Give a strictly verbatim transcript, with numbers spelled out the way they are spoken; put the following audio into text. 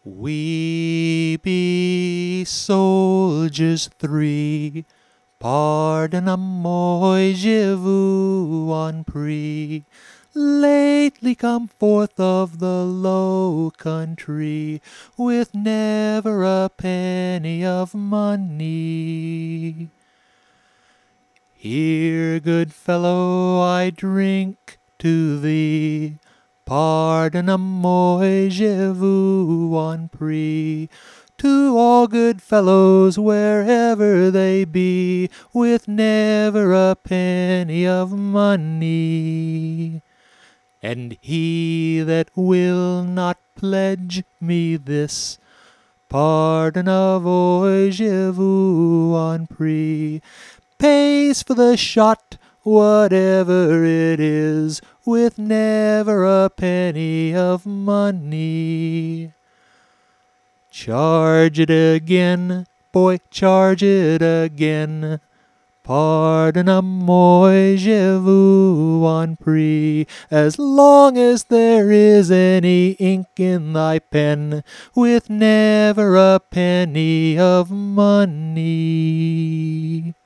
We be soldiers three, pardonnez-moi, je vous en prie, lately come forth of the Low Country, with never a penny of money. Here, good fellow, I drink to thee, pardonnez-moi, je vous en prie, to all good fellows wherever they be, with never a penny of money. And he that will not pledge me this, pardonnez-vous, je vous en prie, pays for the shot, whatever it is, with never a penny of money. Charge it again, boy, charge it again, pardonnez-moi, je vous en prie, as long as there is any ink in thy pen, with never a penny of money.